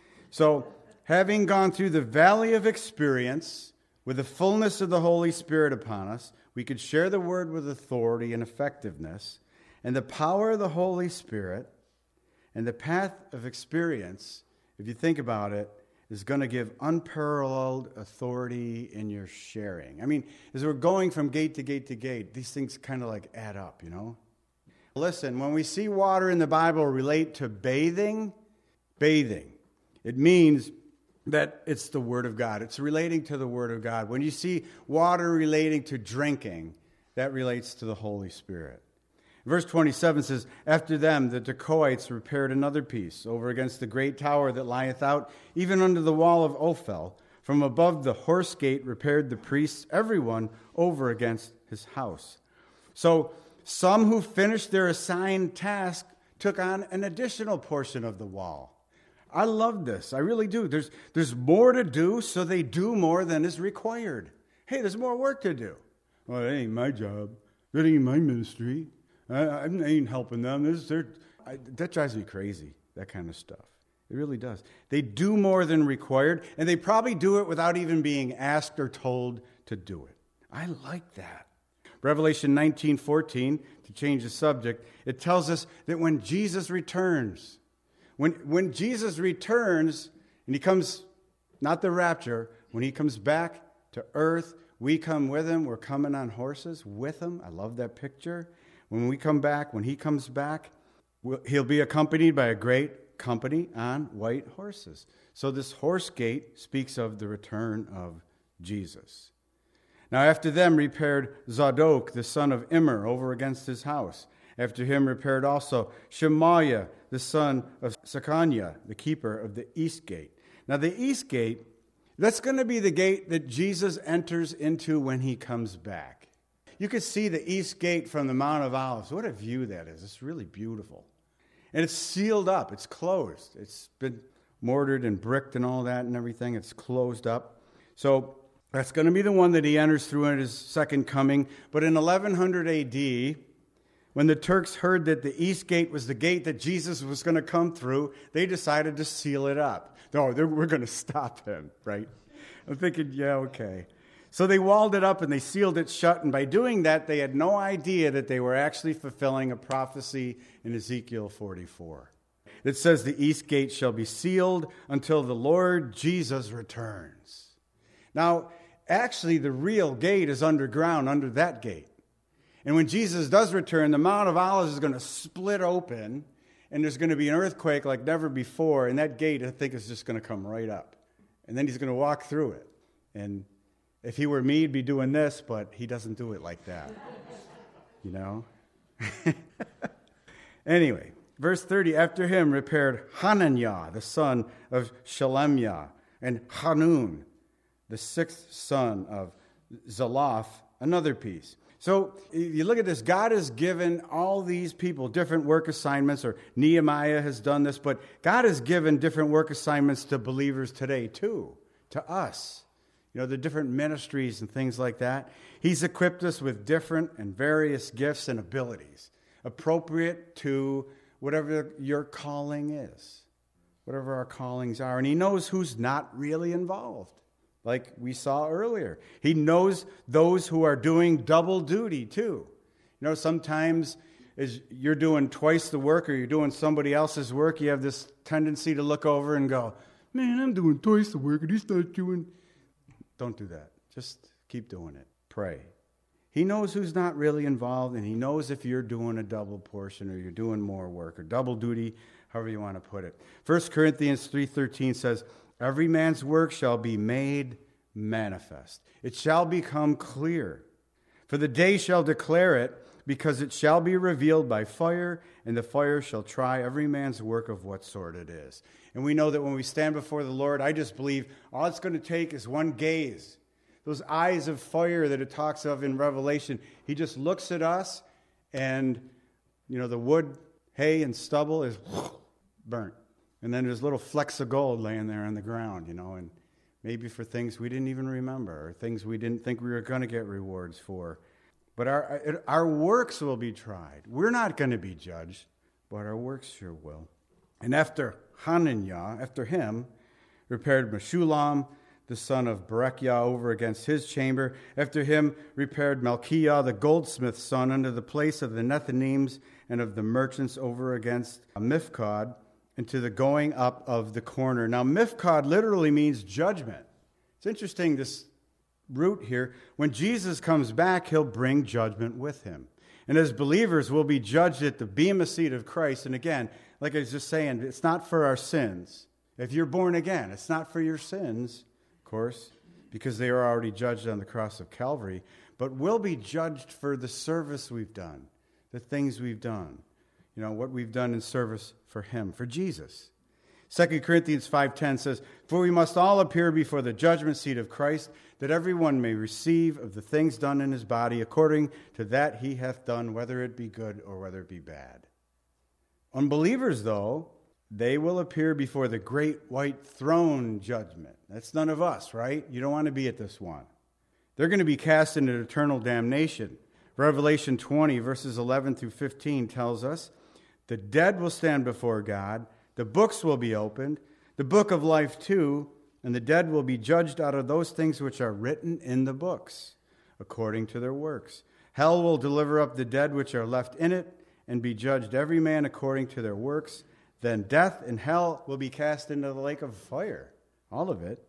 So, having gone through the valley of experience with the fullness of the Holy Spirit upon us, we could share the word with authority and effectiveness, and the power of the Holy Spirit and the path of experience, if you think about it, is going to give unparalleled authority in your sharing. I mean, as we're going from gate to gate to gate, these things kind of like add up, you know? Listen, when we see water in the Bible relate to bathing, bathing, it means that it's the Word of God. It's relating to the Word of God. When you see water relating to drinking, that relates to the Holy Spirit. Verse twenty-seven says, after them the Tekoites repaired another piece over against the great tower that lieth out, even under the wall of Ophel. From above the horse gate repaired the priests, everyone over against his house. So some who finished their assigned task took on an additional portion of the wall. I love this. I really do. There's, there's more to do, so they do more than is required. Hey, there's more work to do. Well, that ain't my job. That ain't my ministry. I, I ain't helping them. This, I, that drives me crazy, that kind of stuff. It really does. They do more than required, and they probably do it without even being asked or told to do it. I like that. Revelation nineteen fourteen, to change the subject, it tells us that when Jesus returns, when, when Jesus returns, and he comes, not the rapture, when he comes back to earth, we come with him. We're coming on horses with him. I love that picture. When we come back, when he comes back, he'll be accompanied by a great company on white horses. So this horse gate speaks of the return of Jesus. Now after them repaired Zadok, the son of Immer, over against his house. After him repaired also Shemaiah, the son of Sekaniah, the keeper of the east gate. Now the east gate That's going to be the gate that Jesus enters into when he comes back. You can see the east gate from the Mount of Olives. What a view that is. It's really beautiful. And it's sealed up. It's closed. It's been mortared and bricked and all that and everything. It's closed up. So that's going to be the one that he enters through in his second coming. But in eleven hundred A D, when the Turks heard that the east gate was the gate that Jesus was going to come through, they decided to seal it up. No, we're going to stop him, right? I'm thinking, yeah, okay. So they walled it up and they sealed it shut. And by doing that, they had no idea that they were actually fulfilling a prophecy in Ezekiel forty-four. It says the east gate shall be sealed until the Lord Jesus returns. Now, actually, the real gate is underground under that gate. And when Jesus does return, the Mount of Olives is going to split open, and there's going to be an earthquake like never before, and that gate, I think, is just going to come right up. And then he's going to walk through it. And if he were me, he'd be doing this, but he doesn't do it like that. You know? Anyway, verse thirty, after him repaired Hananiah, the son of Shelemiah, and Hanun, the sixth son of Zalaph, another piece. So you look at this, God has given all these people different work assignments, or Nehemiah has done this, but God has given different work assignments to believers today too, to us. You know, the different ministries and things like that. He's equipped us with different and various gifts and abilities, appropriate to whatever your calling is, whatever our callings are. And he knows who's not really involved. Like we saw earlier. He knows those who are doing double duty too. You know, sometimes as you're doing twice the work or you're doing somebody else's work, you have this tendency to look over and go, man, I'm doing twice the work and he's not doing... Don't do that. Just keep doing it. Pray. He knows who's not really involved, and he knows if you're doing a double portion or you're doing more work or double duty, however you want to put it. First Corinthians three thirteen says, every man's work shall be made manifest. It shall become clear. For the day shall declare it, because it shall be revealed by fire, and the fire shall try every man's work of what sort it is. And we know that when we stand before the Lord, I just believe all it's going to take is one gaze. Those eyes of fire that it talks of in Revelation. He just looks at us, and, you know, the wood, hay, and stubble is burnt. And then there's little flecks of gold laying there on the ground, you know, and maybe for things we didn't even remember, or things we didn't think we were going to get rewards for. But our our works will be tried. We're not going to be judged, but our works sure will. And after Hananiah, after him, repaired Meshullam, the son of Berechiah, over against his chamber. After him repaired Malchiah, the goldsmith's son, under the place of the Nethinims and of the merchants, over against Mifkad, and to the going up of the corner. Now, Mifkad literally means judgment. It's interesting, this root here. When Jesus comes back, he'll bring judgment with him. And as believers, we'll be judged at the bema seat of Christ. And again, like I was just saying, it's not for our sins. If you're born again, it's not for your sins, of course, because they are already judged on the cross of Calvary. But we'll be judged for the service we've done, the things we've done. You know, what we've done in service for him, for Jesus. Second Corinthians five ten says, for we must all appear before the judgment seat of Christ, that everyone may receive of the things done in his body according to that he hath done, whether it be good or whether it be bad. Unbelievers, though, they will appear before the great white throne judgment. That's none of us, right? You don't want to be at this one. They're going to be cast into eternal damnation. Revelation twenty, verses eleven through fifteen tells us, the dead will stand before God, the books will be opened, the book of life too, and the dead will be judged out of those things which are written in the books, according to their works. Hell will deliver up the dead which are left in it, and be judged every man according to their works. Then death and hell will be cast into the lake of fire, all of it.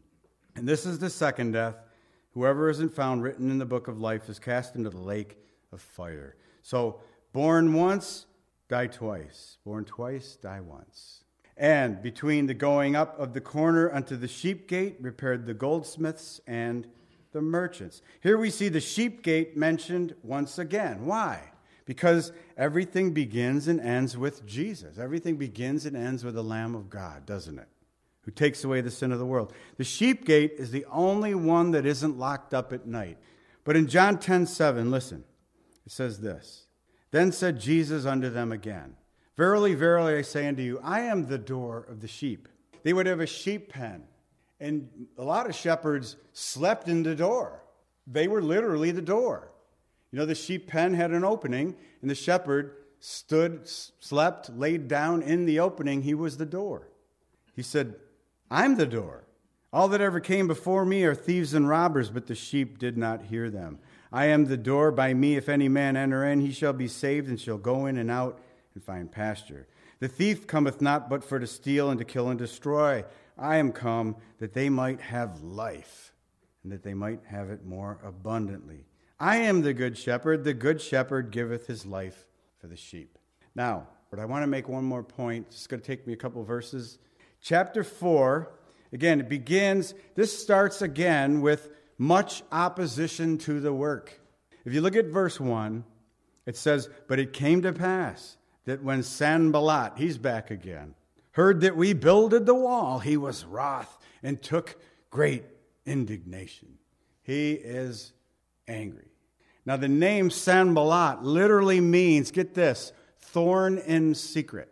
And this is the second death. Whoever isn't found written in the book of life is cast into the lake of fire. So, born once, die twice. Born twice, die once. And between the going up of the corner unto the sheep gate, repaired the goldsmiths and the merchants. Here we see the sheep gate mentioned once again. Why? Because everything begins and ends with Jesus. Everything begins and ends with the Lamb of God, doesn't it? who takes away the sin of the world. The sheep gate is the only one that isn't locked up at night. But in John ten seven, listen, it says this. Then said Jesus unto them again, Verily, verily, I say unto you, I am the door of the sheep. They would have a sheep pen, and a lot of shepherds slept in the door. They were literally the door. You know, the sheep pen had an opening, and the shepherd stood, slept, laid down in the opening. He was the door. He said, I'm the door. All that ever came before me are thieves and robbers, but the sheep did not hear them. I am the door. By me, if any man enter in, he shall be saved, and shall go in and out and find pasture. The thief cometh not but for to steal and to kill and destroy. I am come that they might have life, and that they might have it more abundantly. I am the good shepherd. The good shepherd giveth his life for the sheep. Now, but I want to make one more point. It's going to take me a couple verses. Chapter four, again, it begins, this starts again with much opposition to the work. If you look at verse one, it says, But it came to pass that when Sanballat, he's back again, heard that we builded the wall, he was wroth and took great indignation. He is angry. Now, the name Sanballat literally means, get this, thorn in secret.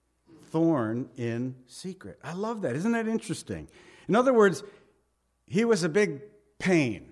Thorn in secret. I love that. Isn't that interesting? In other words, he was a big pain.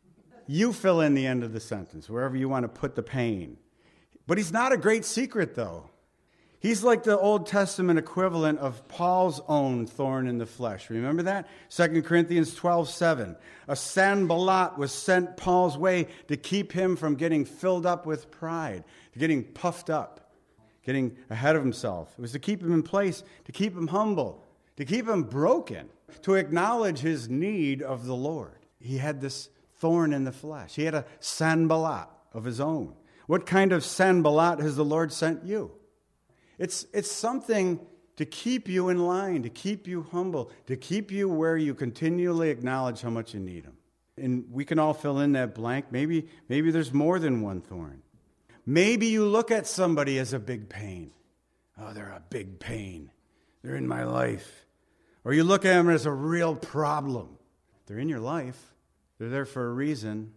You fill in the end of the sentence, wherever you want to put the pain. But he's not a great secret, though. He's like the Old Testament equivalent of Paul's own thorn in the flesh. Remember that? Second Corinthians twelve seven. A Sanballat was sent Paul's way to keep him from getting filled up with pride, getting puffed up, getting ahead of himself. It was to keep him in place, to keep him humble, to keep him broken, to acknowledge his need of the Lord. He had this thorn in the flesh. He had a Sanballat of his own. What kind of Sanballat has the Lord sent you? It's, it's something to keep you in line, to keep you humble, to keep you where you continually acknowledge how much you need him. And we can all fill in that blank. Maybe, maybe there's more than one thorn. Maybe you look at somebody as a big pain. Oh, they're a big pain. They're in my life. Or you look at them as a real problem. They're in your life. They're there for a reason.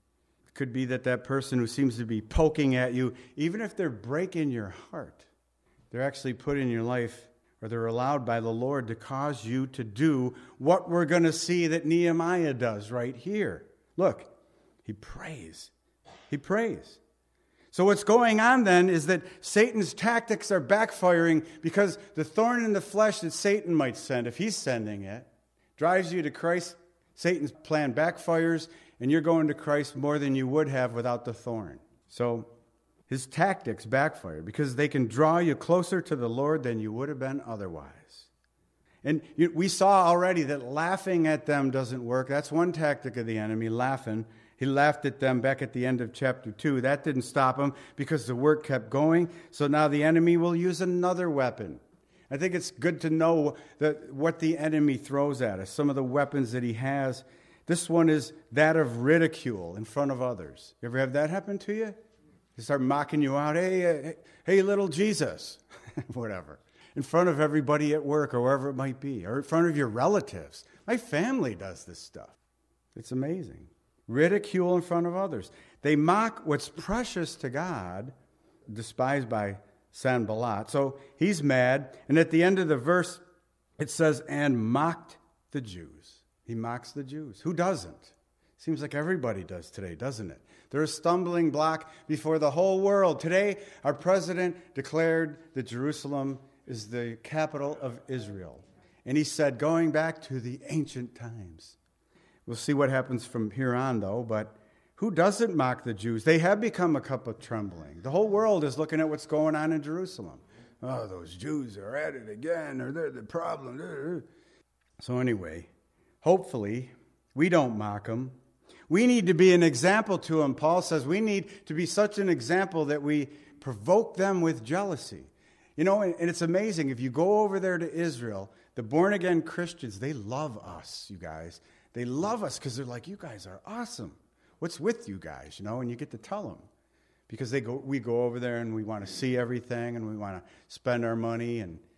It could be that that person who seems to be poking at you, even if they're breaking your heart, they're actually put in your life, or they're allowed by the Lord to cause you to do what we're going to see that Nehemiah does right here. Look, he prays. He prays. So what's going on then is that Satan's tactics are backfiring because the thorn in the flesh that Satan might send, if he's sending it, drives you to Christ. Satan's plan backfires, and you're going to Christ more than you would have without the thorn. So his tactics backfire because they can draw you closer to the Lord than you would have been otherwise. And we saw already that laughing at them doesn't work. That's one tactic of the enemy, laughing. He laughed at them back at the end of chapter two. That didn't stop him because the work kept going. So now the enemy will use another weapon. I think it's good to know that what the enemy throws at us, some of the weapons that he has. This one is that of ridicule in front of others. You ever have that happen to you? They start mocking you out. Hey, hey, hey little Jesus, whatever. In front of everybody at work or wherever it might be, or in front of your relatives. My family does this stuff. It's amazing. Ridicule in front of others. They mock what's precious to God, despised by Sanballat. So he's mad. And at the end of the verse, it says, and mocked the Jews. He mocks the Jews. Who doesn't? Seems like everybody does today, doesn't it? They're a stumbling block before the whole world. Today, our president declared that Jerusalem is the capital of Israel. And he said, going back to the ancient times. We'll see what happens from here on, though, but who doesn't mock the Jews? They have become a cup of trembling. The whole world is looking at what's going on in Jerusalem. Oh, those Jews are at it again, or they're the problem. So anyway, hopefully, we don't mock them. We need to be an example to them. Paul says we need to be such an example that we provoke them with jealousy. You know, and it's amazing. If you go over there to Israel, the born-again Christians, they love us, you guys. They love us because they're like, you guys are awesome. What's with you guys, you know? And you get to tell them. Because they go, we go over there and we want to see everything and we want to spend our money. And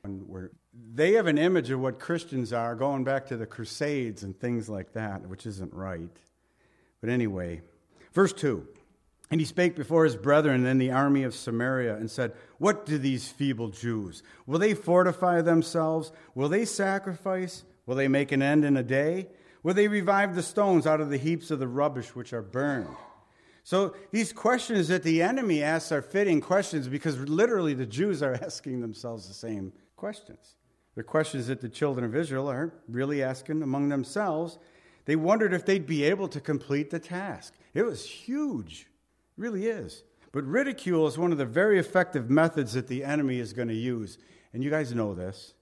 And we're, they have an image of what Christians are, going back to the Crusades and things like that, which isn't right. But anyway, verse two. And he spake before his brethren in the army of Samaria and said, what do these feeble Jews? Will they fortify themselves? Will they sacrifice? Will they make an end in a day? Will they revive the stones out of the heaps of the rubbish which are burned? So these questions that the enemy asks are fitting questions because literally the Jews are asking themselves the same questions. They're questions that the children of Israel are really asking among themselves. They wondered if they'd be able to complete the task. It was huge. It really is. But ridicule is one of the very effective methods that the enemy is going to use. And you guys know this.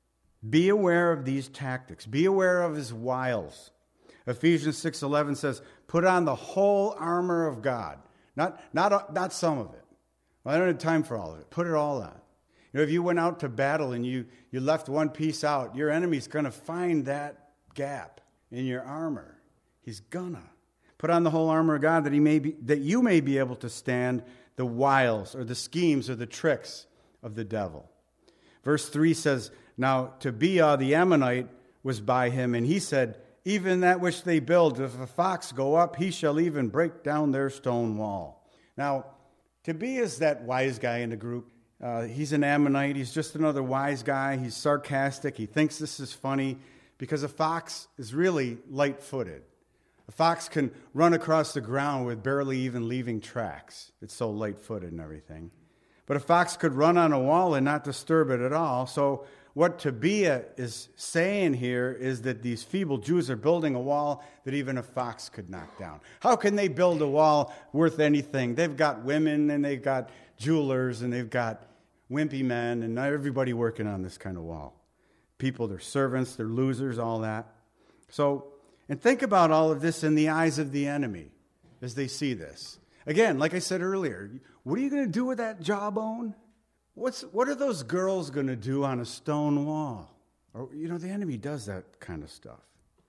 Be aware of these tactics. Be aware of his wiles. Ephesians six eleven says, put on the whole armor of God. Not, not, not some of it. Well, I don't have time for all of it. Put it all on. You know, if you went out to battle and you, you left one piece out, your enemy's going to find that gap in your armor. He's gonna. Put on the whole armor of God that he may be, that you may be able to stand the wiles or the schemes or the tricks of the devil. Verse three says, now Tobiah the Ammonite was by him, and he said, even that which they build, if a fox go up, he shall even break down their stone wall. Now, Tobiah is that wise guy in the group. Uh, he's an Ammonite. He's just another wise guy. He's sarcastic. He thinks this is funny because a fox is really light-footed. A fox can run across the ground with barely even leaving tracks. It's so light-footed and everything. But a fox could run on a wall and not disturb it at all. So what Tobiah is saying here is that these feeble Jews are building a wall that even a fox could knock down. How can they build a wall worth anything? They've got women and they've got jewelers and they've got wimpy men and not everybody working on this kind of wall. People, they're servants, they're losers, all that. So, and think about all of this in the eyes of the enemy as they see this. Again, like I said earlier, what are you going to do with that jawbone? What's what are those girls going to do on a stone wall? Or, you know, the enemy does that kind of stuff.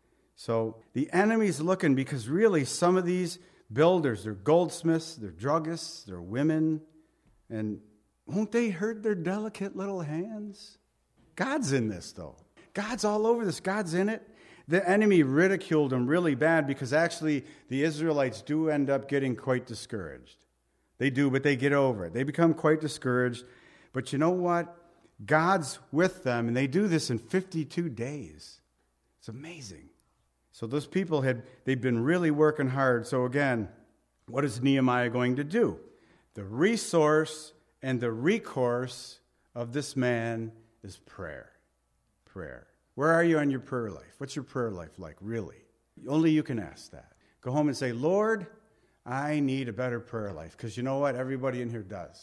So the enemy's looking because really some of these builders, they're goldsmiths, they're druggists, they're women, and won't they hurt their delicate little hands? God's in this, though. God's all over this. God's in it. The enemy ridiculed them really bad because actually the Israelites do end up getting quite discouraged. They do, but they get over it. They become quite discouraged. But you know what? God's with them, and they do this in fifty-two days. It's amazing. So those people had, they've been really working hard. So again, what is Nehemiah going to do? The resource and the recourse of this man is prayer. Prayer. Where are you on your prayer life? What's your prayer life like, really? Only you can ask that. Go home and say, Lord, I need a better prayer life. Because you know what? Everybody in here does.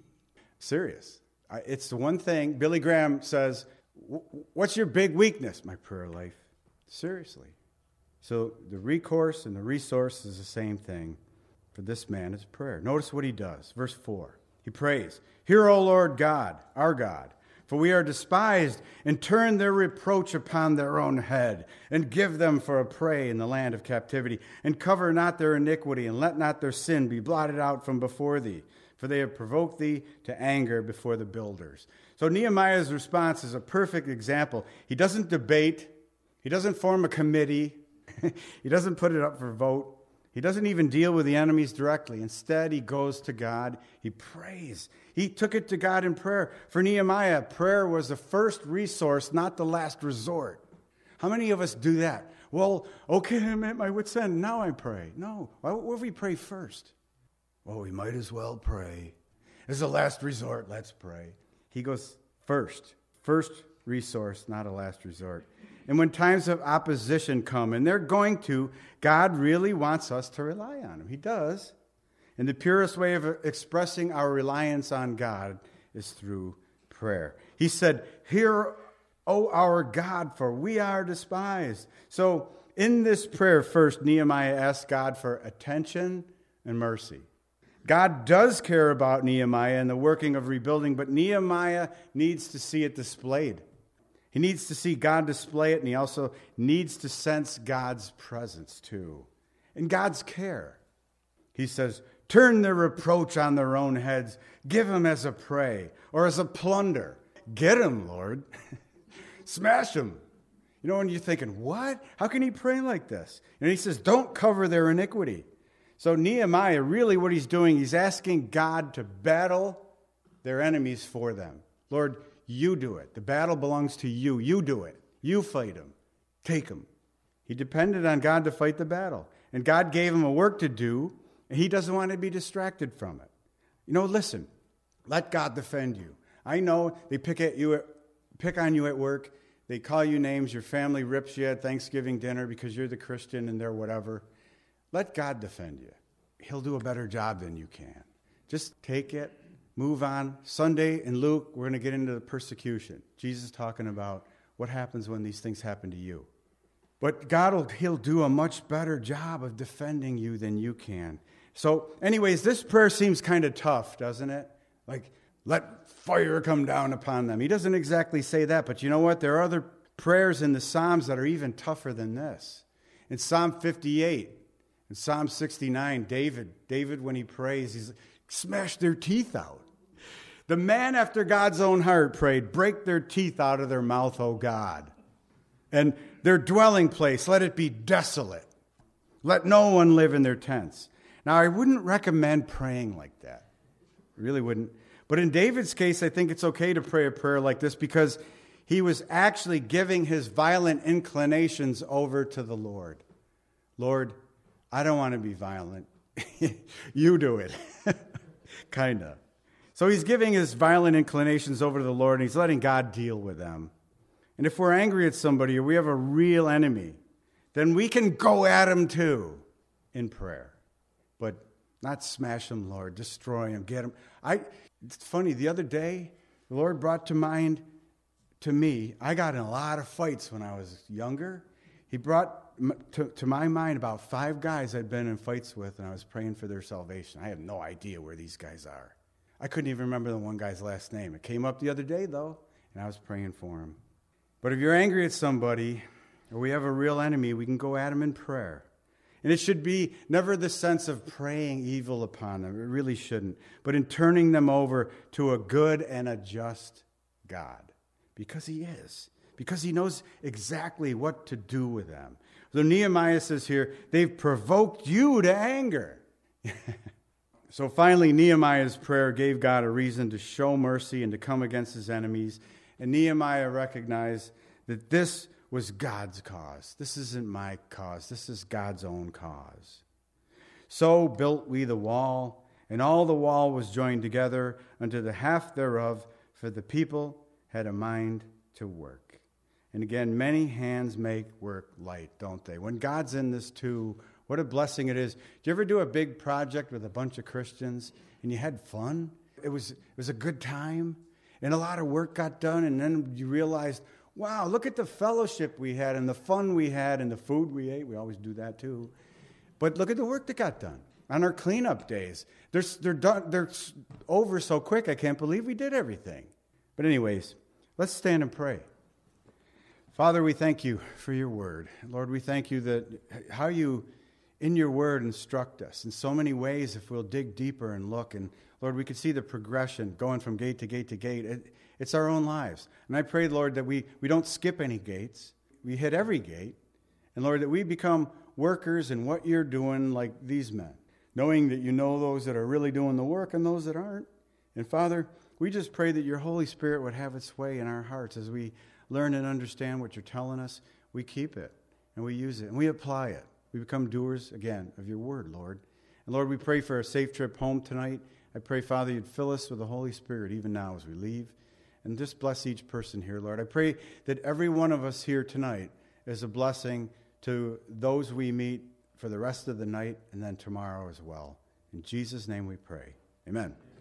Serious. It's the one thing. Billy Graham says, what's your big weakness? My prayer life. Seriously. So the recourse and the resource is the same thing for this man is prayer. Notice what he does. Verse four. He prays, hear, O Lord God, our God, for we are despised, and turn their reproach upon their own head, and give them for a prey in the land of captivity, and cover not their iniquity, and let not their sin be blotted out from before thee, for they have provoked thee to anger before the builders. So Nehemiah's response is a perfect example. He doesn't debate. He doesn't form a committee. He doesn't put it up for vote. He doesn't even deal with the enemies directly. Instead, he goes to God. He prays. He took it to God in prayer. For Nehemiah, prayer was the first resource, not the last resort. How many of us do that? Well, okay, I'm at my wit's end. Now I pray. No. Why would we pray first? Well, we might as well pray. As a last resort, let's pray. He goes first. First resource, not a last resort. And when times of opposition come, and they're going to, God really wants us to rely on him. He does. And the purest way of expressing our reliance on God is through prayer. He said, hear, O our God, for we are despised. So in this prayer, first, Nehemiah asked God for attention and mercy. God does care about Nehemiah and the working of rebuilding, but Nehemiah needs to see it displayed. He needs to see God display it, and he also needs to sense God's presence too, and God's care. He says, turn their reproach on their own heads, give them as a prey or as a plunder. get him, Lord. Smash him. You know, and you're thinking, what? How can he pray like this? And he says, don't cover their iniquity. So Nehemiah, really what he's doing, he's asking God to battle their enemies for them. Lord, you do it. The battle belongs to you. You do it. You fight them. Take them. He depended on God to fight the battle. And God gave him a work to do, and he doesn't want to be distracted from it. You know, listen, let God defend you. I know they pick at you, pick on you at work. They call you names. Your family rips you at Thanksgiving dinner because you're the Christian and they're whatever. Let God defend you. He'll do a better job than you can. Just take it, move on. Sunday in Luke, we're going to get into the persecution. Jesus is talking about what happens when these things happen to you. But God will he'll do a much better job of defending you than you can. So anyways, this prayer seems kind of tough, doesn't it? Like, let fire come down upon them. He doesn't exactly say that, but you know what? There are other prayers in the Psalms that are even tougher than this. In Psalm fifty-eight, in Psalm sixty-nine, David, David, when he prays, he's like, smash their teeth out. The man after God's own heart prayed, break their teeth out of their mouth, O God. And their dwelling place, let it be desolate. Let no one live in their tents. Now, I wouldn't recommend praying like that. I really wouldn't. But in David's case, I think it's okay to pray a prayer like this because he was actually giving his violent inclinations over to the Lord. Lord, I don't want to be violent. You do it. Kind of. So he's giving his violent inclinations over to the Lord, and he's letting God deal with them. And if we're angry at somebody or we have a real enemy, then we can go at him too in prayer. But not smash him, Lord. Destroy him. Get him. I, it's funny. The other day, the Lord brought to mind to me, I got in a lot of fights when I was younger. He brought to, to my mind about five guys I'd been in fights with, and I was praying for their salvation. I have no idea where these guys are. I couldn't even remember the one guy's last name. It came up the other day, though, and I was praying for him. But if you're angry at somebody, or we have a real enemy, we can go at him in prayer. And it should be never the sense of praying evil upon them. It really shouldn't. But in turning them over to a good and a just God. Because he is. Because he knows exactly what to do with them. So Nehemiah says here, they've provoked you to anger. So finally, Nehemiah's prayer gave God a reason to show mercy and to come against his enemies. And Nehemiah recognized that this was God's cause. This isn't my cause. This is God's own cause. So built we the wall, and all the wall was joined together unto the half thereof, for the people had a mind to work. And again, many hands make work light, don't they? When God's in this too, what a blessing it is. Do you ever do a big project with a bunch of Christians and you had fun? It was, it was a good time, and a lot of work got done, and then you realized, wow, look at the fellowship we had and the fun we had and the food we ate. We always do that too. But look at the work that got done on our cleanup days. They're, they're, done, they're over so quick, I can't believe we did everything. But anyways, let's stand and pray. Father, we thank you for your word. Lord, we thank you that how you, in your word, instruct us in so many ways if we'll dig deeper and look. And Lord, we could see the progression going from gate to gate to gate. It, it's our own lives. And I pray, Lord, that we, we don't skip any gates. We hit every gate. And Lord, that we become workers in what you're doing like these men, knowing that you know those that are really doing the work and those that aren't. And Father, we just pray that your Holy Spirit would have its way in our hearts as we learn and understand what you're telling us. We keep it and we use it and we apply it. We become doers, again, of your word, Lord. And Lord, we pray for a safe trip home tonight. I pray, Father, you'd fill us with the Holy Spirit even now as we leave. And just bless each person here, Lord. I pray that every one of us here tonight is a blessing to those we meet for the rest of the night and then tomorrow as well. In Jesus' name we pray. Amen.